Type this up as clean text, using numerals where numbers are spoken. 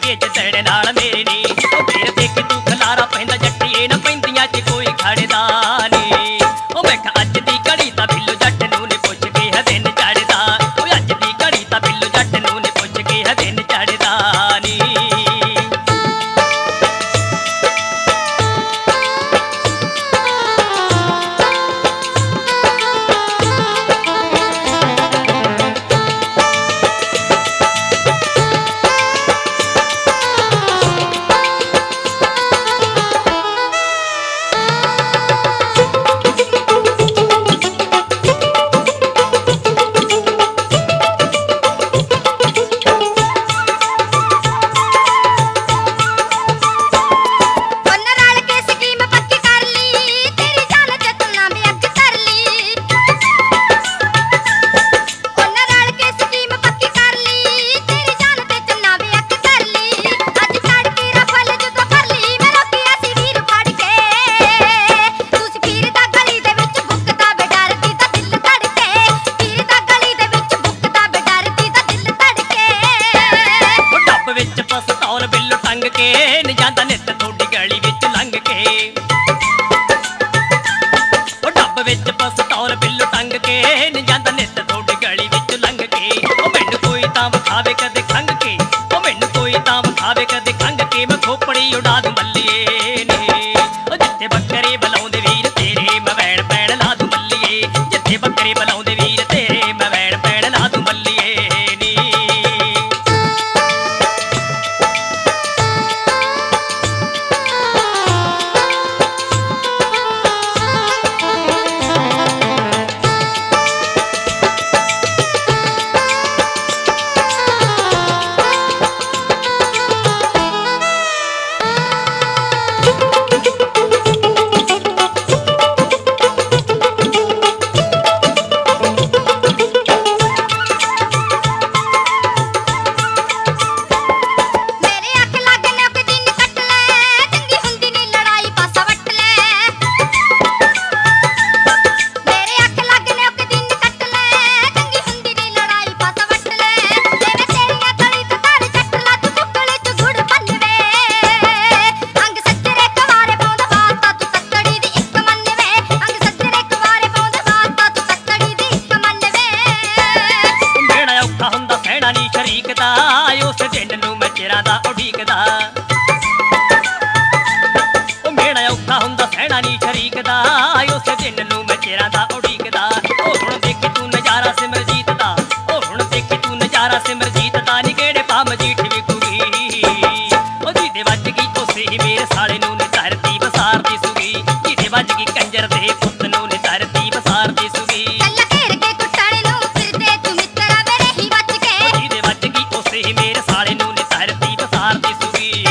ਕੇ ਜਦੜ ਨਾਲ ਮੇਰੇ ਨੀ ਉਹ ਫੇਰ ਦੇਖ ਤੂੰ ਖਲਾਰਾ ਪੈਂਦਾ ਜੱਟੀਏ ਨਾ ਪੈਂਦੀਆਂ ਚ ਕੋਈ ਖੜਦਾ ਨੀ ਉਹ ਮੈਂ ਕਿਹਾ ਅੱਜ ਦੀ ਘੜੀ ਤਾਂ ਬਿੱਲੂ ਜੱਟ ਨੂੰ ਨੇ ਪੁੱਛ ਕੇ ਹੈ ਦਿਨ ਚੜਦਾ ਉਹ ਅੱਜ ਦੀ ਘੜੀ ਤਾਂ ਬਿੱਲੂ ਜੱਟ ਨੂੰ ਨੇ ਪੁੱਛ ਕੇ ਹੈ ਦਿਨ ਚੜਦਾ ਨੀ ਪਸਤੌਲ ਬਿੱਲੂ ਟੰਗ ਕੇ ਨ ਜਾਂਦਾ ਨਿੱਤ ਤੁਹਾਡੀ ਗਲੀ ਵਿੱਚ ਲੰਘ ਕੇ ਉਹ ਡੱਬ ਵਿੱਚ ਪਸਤੌਲ ਬਿੱਲੂ ਟੰਗ ਕੇ ਨ ਜਾਂਦਾ ਨਿੱਤ ਤੁਹਾਡੀ ਗਲੀ ਵਿੱਚ ਲੰਘ ਕੇ ਉਹ ਮੈਨੂੰ ਕੋਈ ਤਾਂ ਵਿਖਾਵੇ ਕਦੇ ਖੰਗ ਕੇ ਉਹ ਮੈਨੂੰ ਕੋਈ ਤਾਂ ਵਿਖਾਵੇ ਕਦੇ ਖੰਗ ਕੇ ਮੈਂ ਖੋਪੜੀ ਉਡਾ ਦੂੰ ਬੱਲੀਏ ਨੇ ਉਹ ਜਿੱਥੇ ਬੱਕਰੇ ਬੁਲਾਉਂਦੇ ਵੀਰ ਤੇਰੇ ਮੈਂ ਵੈਣ ਪੈਣ ਲਾ ਦੂੰ ਬੱਲੀਏ ਜਿੱਥੇ ਬੱਕਰੇ ਬੁਲਾਉਂਦੇ ਵੀਰ ਤੇਰੇ ਮੈਂ ਵੈਣ ਪੈਣ ਲਾ ਦੂੰ ਬੱਲੀਏ ਨੀ ਨੀ ਸ਼ਰੀਕਦਾ ਉਸ ਦਿਨ ਨੂੰ ਮੈਂ ਚਿਰਾਂ ਦਾ ਉਡੀਕਦਾ ਉਹ ਮੇਰਾ ਔਖਾ ਹੁੰਦਾ ਸਹਿਣਾ ਨੀ ਸ਼ਰੀਕਦਾ ਉਸ ਦਿਨ ਨੂੰ ਮੈਂ ਚਿਰਾਂ ਦਾ ਉਡੀਕਦਾ ਉਹ ਹੁਣ ਦੇਖੀ ਤੂੰ ਨਜ਼ਾਰਾ ਸਿਮਰਜੀਤ ਦਾ ਉਹ ਹੁਣ ਦੇਖੀ ਤੂੰ ਨਜ਼ਾਰਾ ਸਿਮਰਜੀਤ ਦਾ ਨੀ ਕਿਹੜੇ ਪਾ ਮਜੀਠ ਵਿਕੂਗੀ ਉਹ ਜਿਹਦੇ ਵੱਜ ਗਈ ਉਸੇ ਹੀ ਮੇਰੇ ਸਾਲੇ ਨੂੰ ਨੀ ਧਰਤੀ ਬਸਾਰਦੀ ਸੁਗੀ ਜਿਹਦੇ ਵੱਜ ਗਈ ਕੰਜਰ ਦੇ ਪੁੱਤ ਨੂੰ ਨੀ ਧਰਤੀ ਬਸਾਰਦੀ ਸੁਗੀ ਮੇਰੇ ਸਾਲੇ ਨੂੰ ਨੀ ਧਰਤੀ ਬਸਾਰਦੀ ਸੁਗੀ